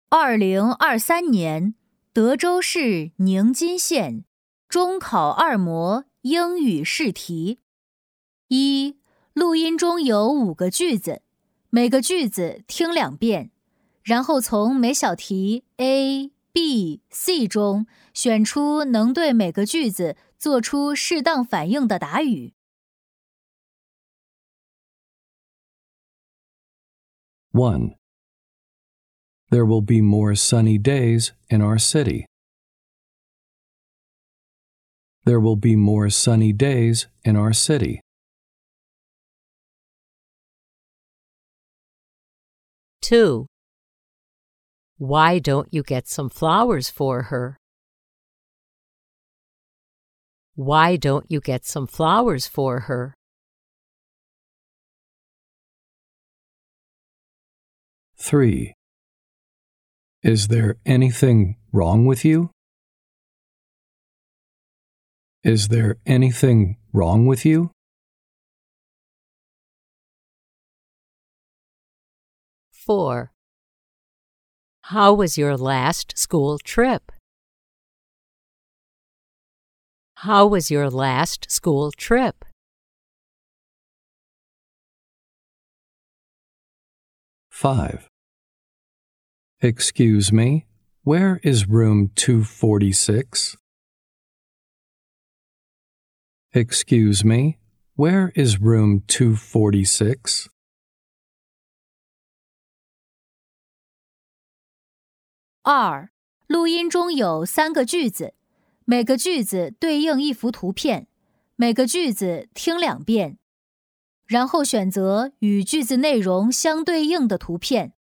2023年德州市宁津县中考2模英语试题。1. 录音中有5个句子，每个句子听2遍，然后从每小题 A、B、C 中选出能对每个句子做出适当反应的答语。 1. There will be more sunny days in our city. There will be more sunny days in our city. 2. Why don't you get some flowers for her? Why don't you get some flowers for her? 3. Is there anything wrong with you? Is there anything wrong with you? 4. How was your last school trip? How was your last school trip? 5. Excuse me, where is room 246? Excuse me, where is room 246? 2. 录音中有3个句子，每个句子对应一幅图片，每个句子听2遍，然后选择与句子内容相对应的图片。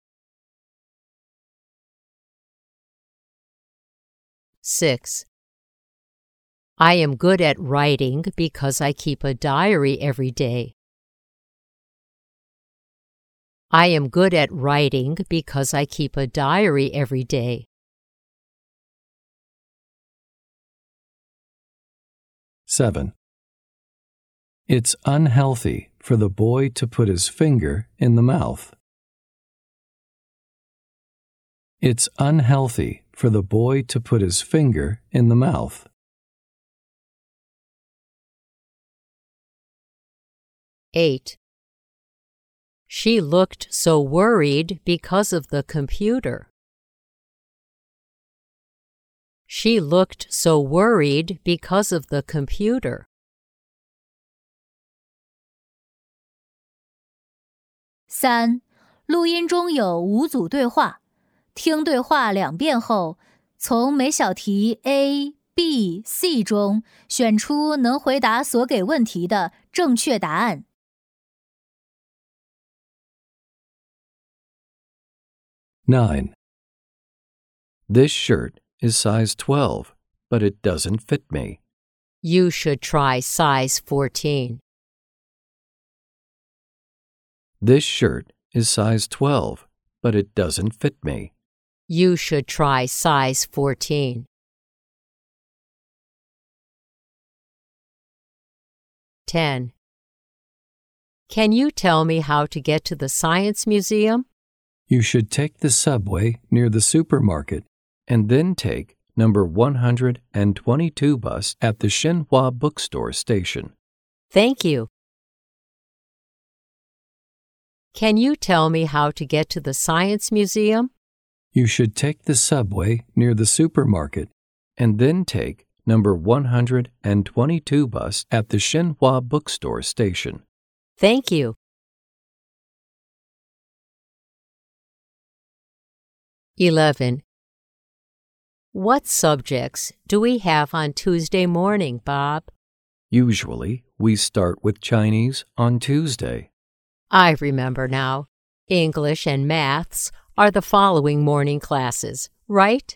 6. I am good at writing because I keep a diary every day. I am good at writing because I keep a diary every day. 7. It's unhealthy for the boy to put his finger in the mouth. It's unhealthy for the boy to put his finger in the mouth. 8. She looked so worried because of the computer. She looked so worried because of the computer. 3. 录音中有5组对话，听对话2遍后，从每小题 A、B、C 中选出能回答所给问题的正确答案。 9. This shirt is size 12, but it doesn't fit me. You should try size 14. This shirt is size 12, but it doesn't fit me. You should try size 14. 10. Can you tell me how to get to the Science Museum? You should take the subway near the supermarket and then take number 122 bus at the Xinhua bookstore station. Thank you. Can you tell me how to get to the Science Museum? You should take the subway near the supermarket and then take number 122 bus at the Xinhua bookstore station. Thank you. 11. What subjects do we have on Tuesday morning, Bob? Usually, we start with Chinese on Tuesday. I remember now. English and maths are the following morning classes, right?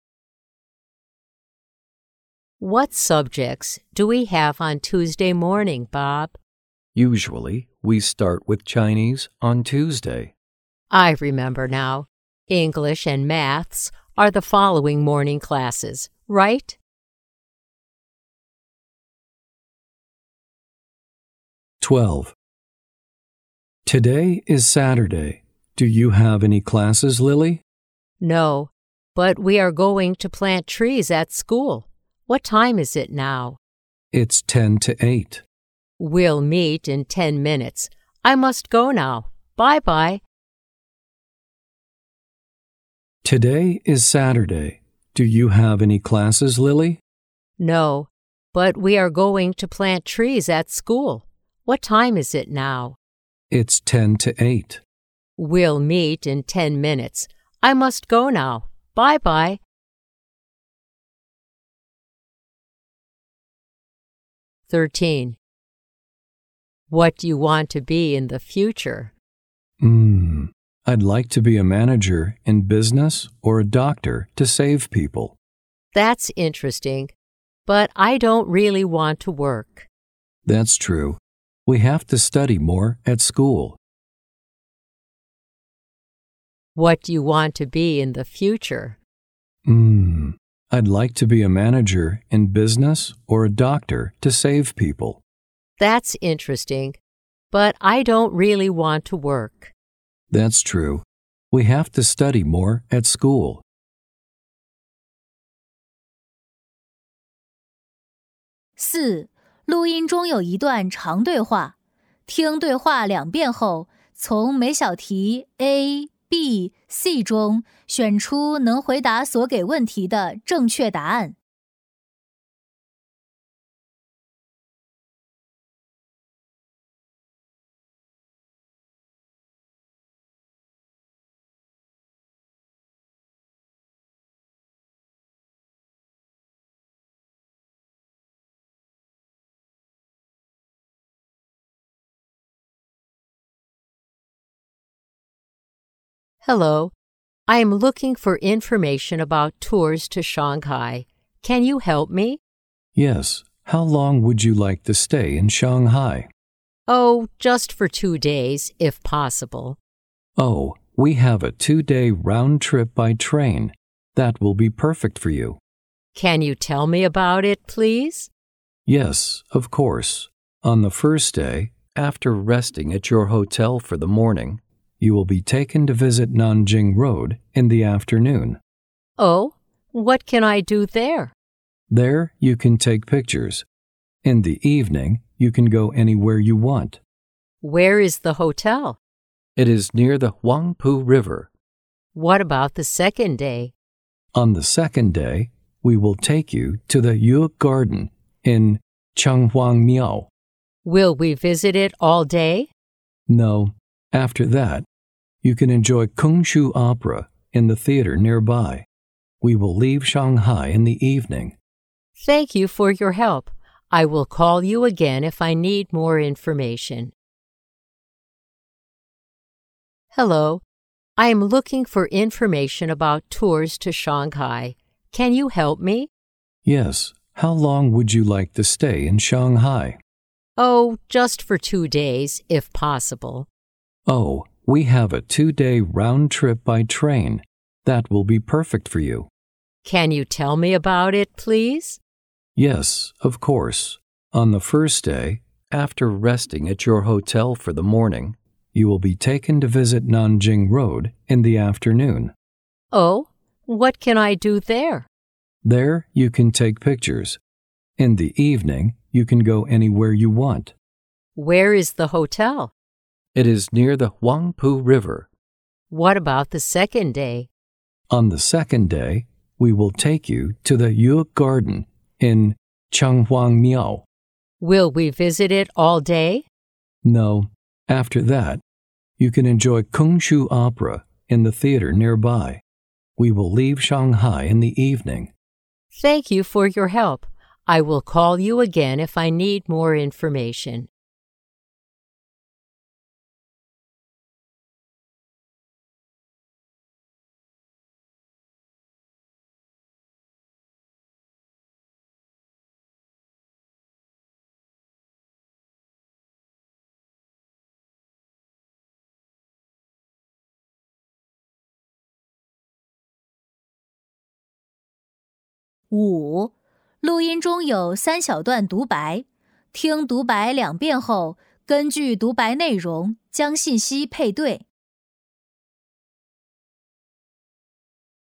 What subjects do we have on Tuesday morning, Bob? Usually, we start with Chinese on Tuesday. I remember now. English and maths are the following morning classes, right? 12. Today is Saturday. Do you have any classes, Lily? No, but we are going to plant trees at school. What time is it now? It's 10 to 8. We'll meet in 10 minutes. I must go now. Bye-bye. Today is Saturday. Do you have any classes, Lily? No, but we are going to plant trees at school. What time is it now? It's 10 to 8. We'll meet in 10 minutes. I must go now. Bye-bye. 13. What do you want to be in the future? I'd like to be a manager in business or a doctor to save people. That's interesting, but I don't really want to work. That's true. We have to study more at school. What do you want to be in the future? I'd like to be a manager in business or a doctor to save people. That's interesting, but I don't really want to work. That's true. We have to study more at school. 4. 录音中有一段长对话，听对话2遍后，从每小题 A、B、C 中选出能回答所给问题的正确答案。 Hello. I am looking for information about tours to Shanghai. Can you help me? Yes. How long would you like to stay in Shanghai? Oh, just for 2 days, if possible. Oh, we have a 2-day round trip by train. That will be perfect for you. Can you tell me about it, please? Yes, of course. On the first day, after resting at your hotel for the morning, you will be taken to visit Nanjing Road in the afternoon. Oh, what can I do there? There, you can take pictures. In the evening, you can go anywhere you want. Where is the hotel? It is near the Huangpu River. What about the second day? On the second day, we will take you to the Yu Garden in Changhuangmiao. Will we visit it all day? No, after that, you can enjoy Kungshu Opera in the theater nearby. We will leave Shanghai in the evening. Thank you for your help. I will call you again if I need more information. Hello. I am looking for information about tours to Shanghai. Can you help me? Yes. How long would you like to stay in Shanghai? Oh, just for 2 days, if possible. Oh, we have a 2-day round trip by train. That will be perfect for you. Can you tell me about it, please? Yes, of course. On the first day, after resting at your hotel for the morning, you will be taken to visit Nanjing Road in the afternoon. Oh, what can I do there? There, you can take pictures. In the evening, you can go anywhere you want. Where is the hotel? It is near the Huangpu River. What about the second day? On the second day, we will take you to the Yu Garden in Changhuangmiao. Will we visit it all day? No, after that, you can enjoy Kungshu Opera in the theater nearby. We will leave Shanghai in the evening. Thank you for your help. I will call you again if I need more information. 5. 录音中有3小段独白，听独白2遍后，根据独白内容将信息配对。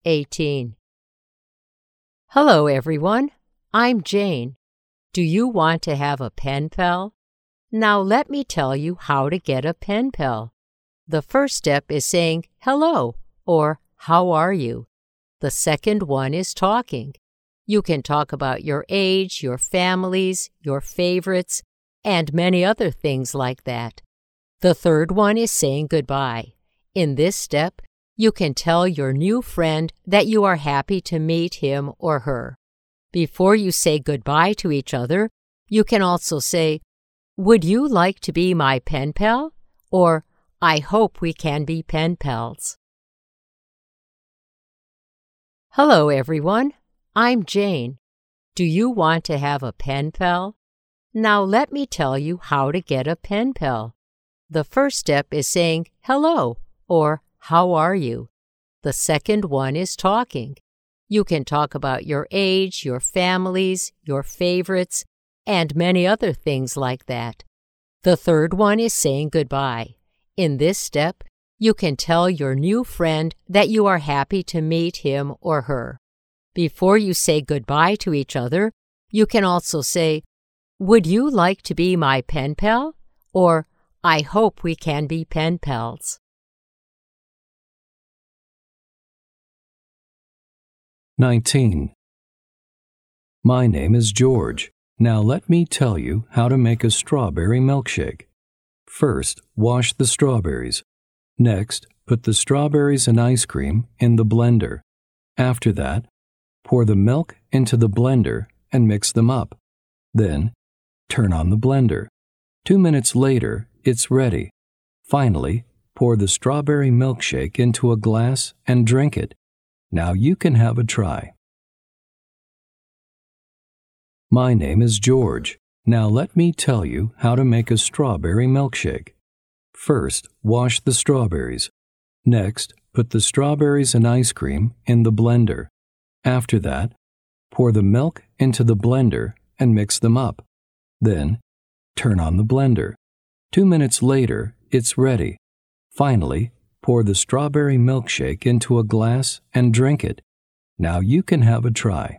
18. Hello, everyone. I'm Jane. Do you want to have a pen pal? Now let me tell you how to get a pen pal. The first step is saying hello or how are you? The second one is talking. You can talk about your age, your families, your favorites, and many other things like that. The third one is saying goodbye. In this step, you can tell your new friend that you are happy to meet him or her. Before you say goodbye to each other, you can also say, "Would you like to be my pen pal?" or "I hope we can be pen pals." Hello, everyone. I'm Jane. Do you want to have a pen pal? Now let me tell you how to get a pen pal. The first step is saying hello or how are you? The second one is talking. You can talk about your age, your families, your favorites, and many other things like that. The third one is saying goodbye. In this step, you can tell your new friend that you are happy to meet him or her. Before you say goodbye to each other, you can also say, "Would you like to be my pen pal?" or "I hope we can be pen pals." 19. My name is George. Now let me tell you how to make a strawberry milkshake. First, wash the strawberries. Next, put the strawberries and ice cream in the blender. After that, pour the milk into the blender and mix them up. Then, turn on the blender. 2 minutes later, it's ready. Finally, pour the strawberry milkshake into a glass and drink it. Now you can have a try. My name is George. Now let me tell you how to make a strawberry milkshake. First, wash the strawberries. Next, put the strawberries and ice cream in the blender. After that, pour the milk into the blender and mix them up. Then, turn on the blender. 2 minutes later, it's ready. Finally, pour the strawberry milkshake into a glass and drink it. Now you can have a try.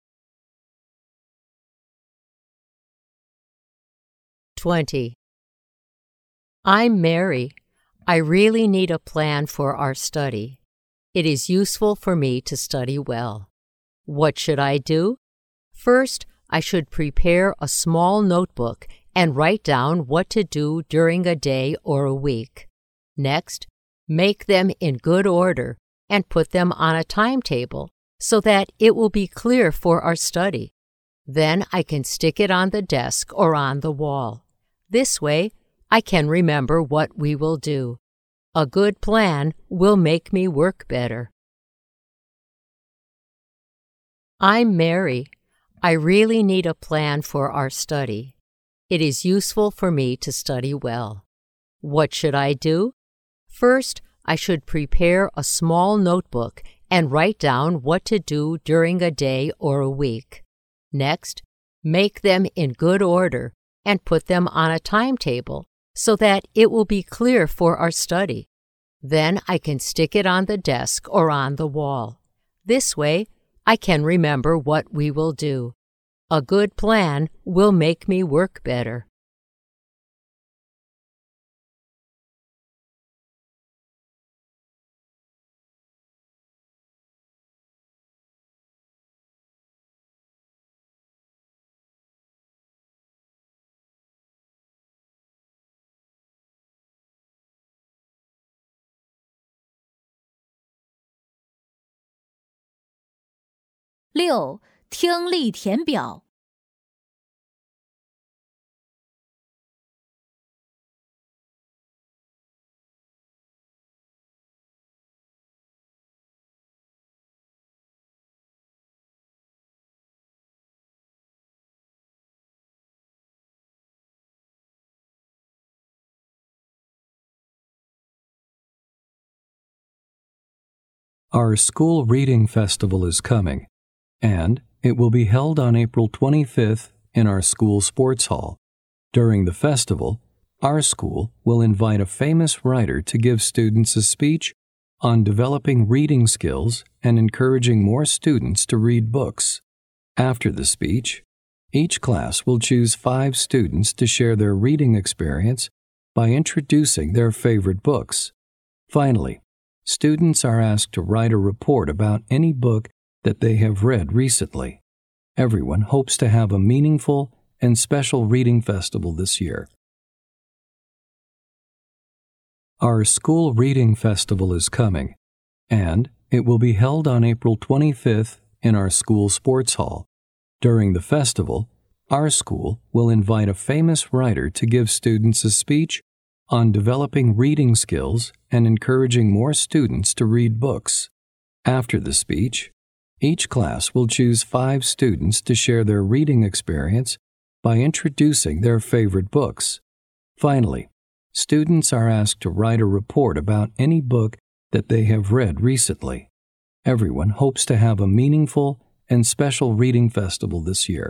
"20. I'm Mary. I really need a plan for our study. It is useful for me to study well. What should I do? First, I should prepare a small notebook and write down what to do during a day or a week. Next, make them in good order and put them on a timetable so that it will be clear for our study. Then I can stick it on the desk or on the wall. This way, I can remember what we will do. A good plan will make me work better. I'm Mary. I really need a plan for our study. It is useful for me to study well. What should I do? First, I should prepare a small notebook and write down what to do during a day or a week. Next, make them in good order and put them on a timetable so that it will be clear for our study. Then I can stick it on the desk or on the wall. This way, I can remember what we will do. A good plan will make me work better. 6. 听力填表。 Our school reading festival is coming, and it will be held on April 25th in our school sports hall. During the festival, our school will invite a famous writer to give students a speech on developing reading skills and encouraging more students to read books. After the speech, each class will choose 5 students to share their reading experience by introducing their favorite books. Finally, students are asked to write a report about any book that they have read recently. Everyone hopes to have a meaningful and special reading festival this year. Our school reading festival is coming, and it will be held on April 25th in our school sports hall. During the festival, our school will invite a famous writer to give students a speech on developing reading skills and encouraging more students to read books. After the speech, each class will choose 5 students to share their reading experience by introducing their favorite books. Finally, students are asked to write a report about any book that they have read recently. Everyone hopes to have a meaningful and special reading festival this year.